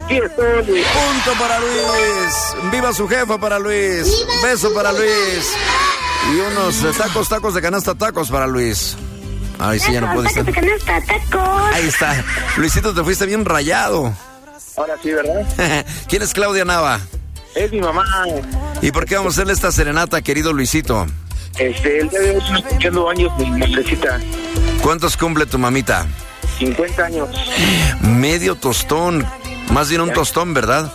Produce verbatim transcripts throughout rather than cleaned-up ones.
Aquí estoy, Luis. Punto para Luis. Viva su jefa para Luis. ¡Viva Beso para Luis! Luis. Y unos eh, tacos, tacos de canasta, tacos para Luis. Ay, sí, ya no puede estar. Tacos de canasta, tacos. Ahí está. Luisito, te fuiste bien rayado. Ahora sí, ¿verdad? ¿Quién es Claudia Nava? Es mi mamá. ¿Y por qué vamos a hacerle esta serenata, querido Luisito? Este, el día de hoy estoy cumpliendo años mi madrecita. ¿Cuántos cumple tu mamita? cincuenta años. Medio tostón. Más bien un tostón, ¿verdad?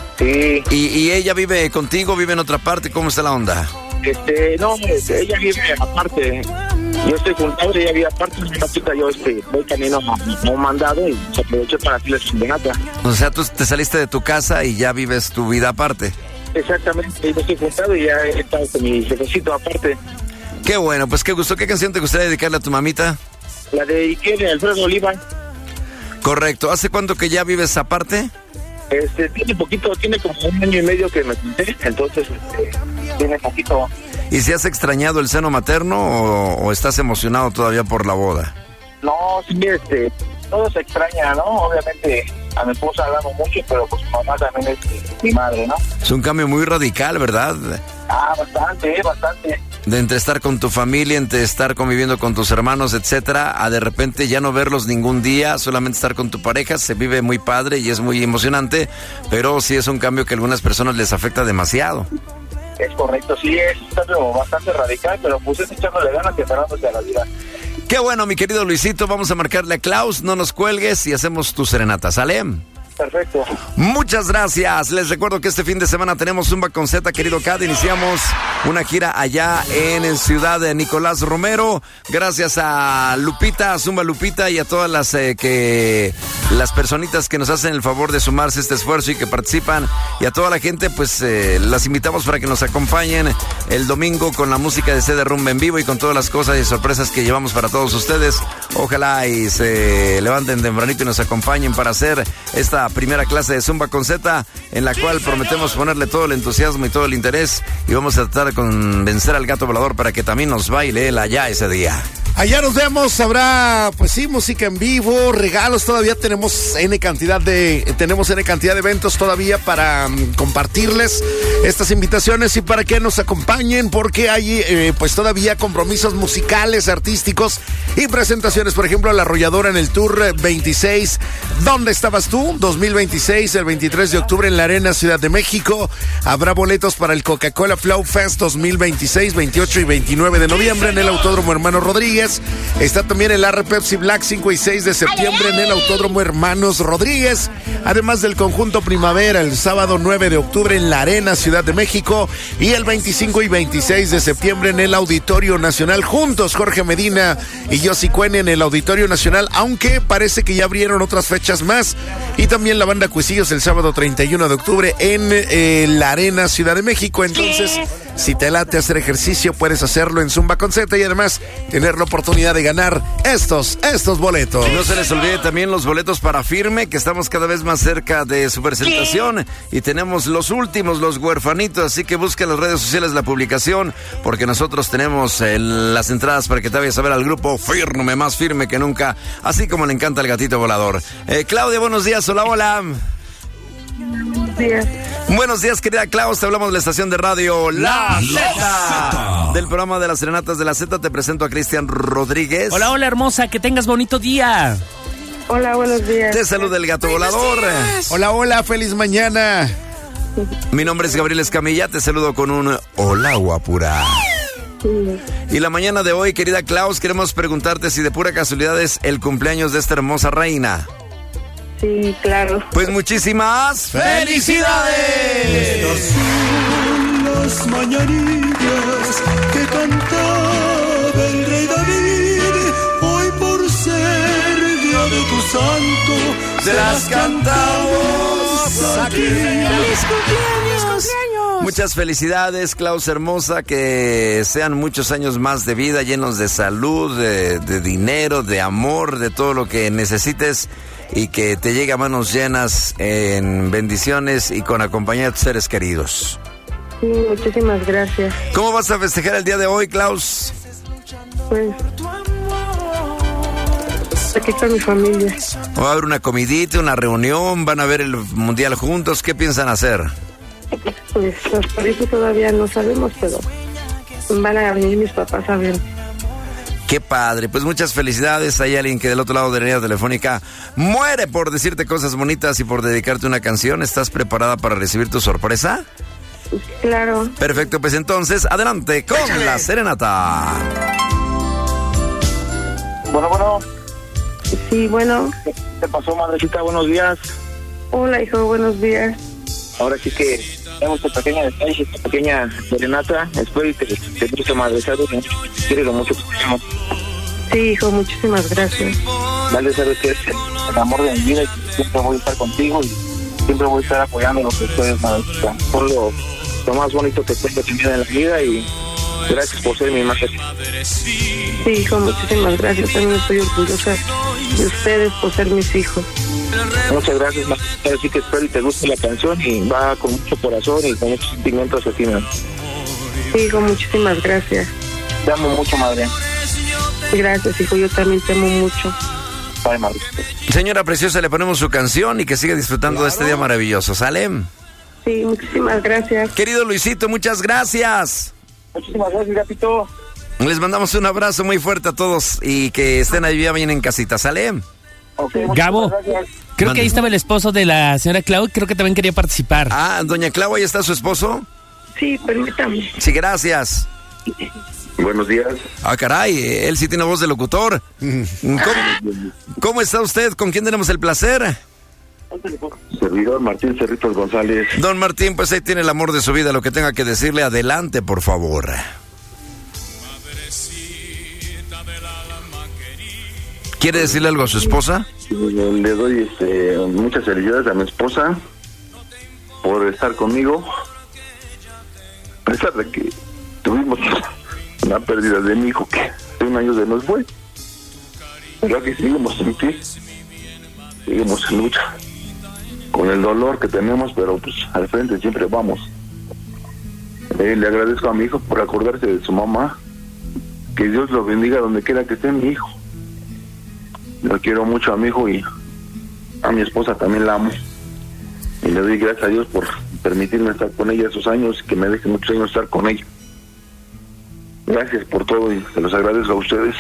Sí. ¿Y, y ella vive contigo, vive en otra parte? ¿Cómo está la onda? Este, no, este, ella vive aparte. Yo estoy juntado, ella vive aparte. Ahorita yo este, voy camino a, a un mandado y se aprovechó para hacerle su serenata. O sea, tú te saliste de tu casa y ya vives tu vida aparte. Exactamente, yo estoy juntado y ya he estado con mi jefecito aparte. Qué bueno, pues qué gusto. ¿Qué canción te gustaría dedicarle a tu mamita? La dediqué de Alfredo Oliva. Correcto. ¿Hace cuánto que ya vives aparte? Este, tiene poquito, tiene como un año y medio que me junté, entonces este, tiene poquito. ¿Y si has extrañado el seno materno o, o estás emocionado todavía por la boda? No, sí, este, todo se extraña, ¿no? Obviamente a mi esposa la amo mucho, pero pues mi mamá también es mi madre, ¿no? Es un cambio muy radical, ¿verdad? Ah, bastante, bastante. De entre estar con tu familia, entre estar conviviendo con tus hermanos, etcétera, a de repente ya no verlos ningún día, solamente estar con tu pareja, se vive muy padre y es muy emocionante, pero sí es un cambio que a algunas personas les afecta demasiado. Es correcto, sí, es un cambio bastante radical, pero pues es echándole ganas y esperándose a la vida. Qué bueno, mi querido Luisito, vamos a marcarle a Klaus, no nos cuelgues y hacemos tu serenata, ¿sale? Perfecto. Muchas gracias. Les recuerdo que este fin de semana tenemos Zumba con Z, querido Cad. Iniciamos una gira allá en Ciudad de Nicolás Romero. Gracias a Lupita, a Zumba Lupita y a todas las eh, que las personitas que nos hacen el favor de sumarse a este esfuerzo y que participan. Y a toda la gente, pues eh, las invitamos para que nos acompañen el domingo con la música de C D Rumba en vivo y con todas las cosas y sorpresas que llevamos para todos ustedes. Ojalá y se levanten tempranito y nos acompañen para hacer esta primera clase de Zumba con Z, en la cual prometemos ponerle todo el entusiasmo y todo el interés y vamos a tratar de convencer al gato volador para que también nos baile él allá ese día. Allá nos vemos, habrá, pues sí, música en vivo, regalos, todavía tenemos N cantidad de, tenemos N cantidad de eventos todavía para um, compartirles estas invitaciones y para que nos acompañen, porque hay eh, pues todavía compromisos musicales, artísticos y presentaciones, por ejemplo, La Arrolladora en el Tour veintiséis, ¿Dónde estabas tú? dos mil veintiséis, el veintitrés de octubre en la Arena Ciudad de México, habrá boletos para el Coca-Cola Flow Fest dos mil veintiséis, veintiocho y veintinueve de noviembre en el Autódromo Hermano Rodríguez. Está también el R Pepsi Black cinco y seis de septiembre en el Autódromo Hermanos Rodríguez. Además del Conjunto Primavera el sábado nueve de octubre en la Arena Ciudad de México. Y el veinticinco y veintiséis de septiembre en el Auditorio Nacional. Juntos Jorge Medina y Yossi Cuene en el Auditorio Nacional. Aunque parece que ya abrieron otras fechas más. Y también la banda Cuisillos el sábado treinta y uno de octubre en eh, la Arena Ciudad de México. Entonces, si te late hacer ejercicio, puedes hacerlo en Zumba con Z y además tener la oportunidad de ganar estos, estos boletos. No se les olvide también los boletos para Firme, que estamos cada vez más cerca de su presentación y tenemos los últimos, los huerfanitos, así que busca en las redes sociales la publicación, porque nosotros tenemos eh, las entradas para que te vayas a ver al grupo Firme, más firme que nunca, así como le encanta el gatito volador. Eh, Claudia, buenos días, hola, hola. Buenos días. Buenos días, querida Klaus, te hablamos de la estación de radio La, la Z. Del programa de las Serenatas de la Z, te presento a Cristian Rodríguez. Hola, hola, hermosa, que tengas bonito día. Hola, buenos días. Te saluda el gato volador. Hola, hola, feliz mañana. Mi nombre es Gabriel Escamilla, te saludo con un hola, guapura. Sí. Y la mañana de hoy, querida Klaus, queremos preguntarte si de pura casualidad es el cumpleaños de esta hermosa reina. Sí, claro. Pues muchísimas felicidades. Estas son las mañanitas que cantaba el rey David. Hoy por ser día de tu santo, se las cantamos aquí. ¡Feliz cumpleaños! cumpleaños! Muchas felicidades, Klaus hermosa, que sean muchos años más de vida, llenos de salud, de, de dinero, de amor, de todo lo que necesites. Y que te llegue a manos llenas en bendiciones y con acompañar a tus seres queridos. Sí, muchísimas gracias. ¿Cómo vas a festejar el día de hoy, Klaus? Pues aquí con mi familia. ¿Va a haber una comidita, una reunión? ¿Van a ver el mundial juntos? ¿Qué piensan hacer? Pues por eso todavía no sabemos, pero van a venir mis papás a ver. Qué padre, pues muchas felicidades. Hay alguien que del otro lado de la línea telefónica muere por decirte cosas bonitas y por dedicarte una canción. ¿Estás preparada para recibir tu sorpresa? Claro. Perfecto, pues entonces, adelante con Échale. La serenata. Bueno, bueno. Sí, bueno. ¿Qué te pasó, madrecita? Buenos días. Hola, hijo, buenos días. Ahora sí que tenemos esta pequeña detalle, esta pequeña serenata. Espero y te, te guste, madrecita. Quiero lo mucho que tenemos. Sí, hijo, muchísimas gracias. Dale, sabes que es el amor de mi vida y siempre voy a estar contigo y siempre voy a estar apoyando lo que ustedes, madrecita. Por lo, lo más bonito que tengo en la vida y gracias por ser mi madre. Sí, hijo, muchísimas gracias. También estoy orgullosa de ustedes por ser mis hijos. Muchas gracias, madre. Así que espero y te guste la canción y va con mucho corazón y con muchos sentimientos así, madre. Sí, hijo, muchísimas gracias. Te amo mucho, madre. Gracias, hijo, yo también te amo mucho. Bye, madre. Señora preciosa, le ponemos su canción y que siga disfrutando claro. de este día maravilloso, ¿sale? Sí, muchísimas gracias. Querido Luisito, muchas gracias. Muchísimas gracias, gatito. Les mandamos un abrazo muy fuerte a todos y que estén ahí bien en casita, ¿sale? Okay, Gabo, creo Mande. que ahí estaba el esposo de la señora Clau, creo que también quería participar. Ah, doña Clau, ¿ahí está su esposo? Sí, permítame. Sí, gracias. Buenos días. Ah, caray, él sí tiene voz de locutor. ¿Cómo, ¿Cómo está usted? ¿Con quién tenemos el placer? Servidor Martín Cerritos González. Don Martín, pues ahí tiene el amor de su vida, lo que tenga que decirle, adelante, por favor. ¿Quiere decirle algo a su esposa? Le doy este, muchas felicidades a mi esposa por estar conmigo. A pesar de que tuvimos una pérdida de mi hijo que hace un año se nos fue. Pero aquí seguimos en pie. Seguimos en lucha. Con el dolor que tenemos, pero pues al frente siempre vamos. Eh, le agradezco a mi hijo por acordarse de su mamá. Que Dios lo bendiga donde quiera que esté mi hijo. Lo quiero mucho a mi hijo y a mi esposa también la amo. Y le doy gracias a Dios por permitirme estar con ella esos años y que me deje muchos años estar con ella. Gracias por todo y se los agradezco a ustedes.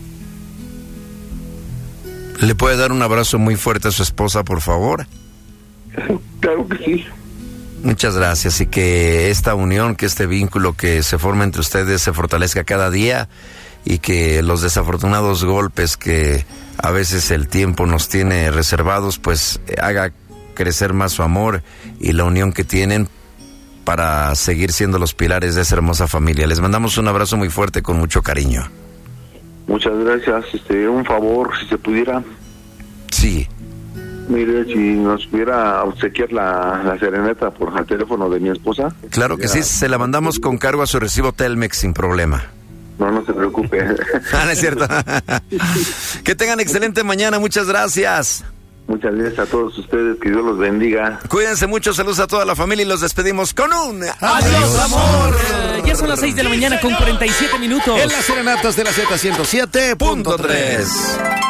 ¿Le puede dar un abrazo muy fuerte a su esposa, por favor? Claro que sí. Muchas gracias y que esta unión, que este vínculo que se forma entre ustedes se fortalezca cada día y que los desafortunados golpes que a veces el tiempo nos tiene reservados, pues haga crecer más su amor y la unión que tienen para seguir siendo los pilares de esa hermosa familia. Les mandamos un abrazo muy fuerte con mucho cariño. Muchas gracias. Este, un favor, si se pudiera. Sí. Mire, si nos pudiera obsequiar la, la serenata por el teléfono de mi esposa. Claro que sí, se la mandamos con cargo a su recibo Telmex sin problema. No, no se preocupe. Ah, no es cierto. Que tengan excelente mañana, muchas gracias. Muchas gracias a todos ustedes, que Dios los bendiga. Cuídense mucho, saludos a toda la familia y los despedimos con un ¡adiós, adiós amor! Ya son las seis de la mañana con cuarenta y siete minutos. En las serenatas de la Z ciento siete punto tres.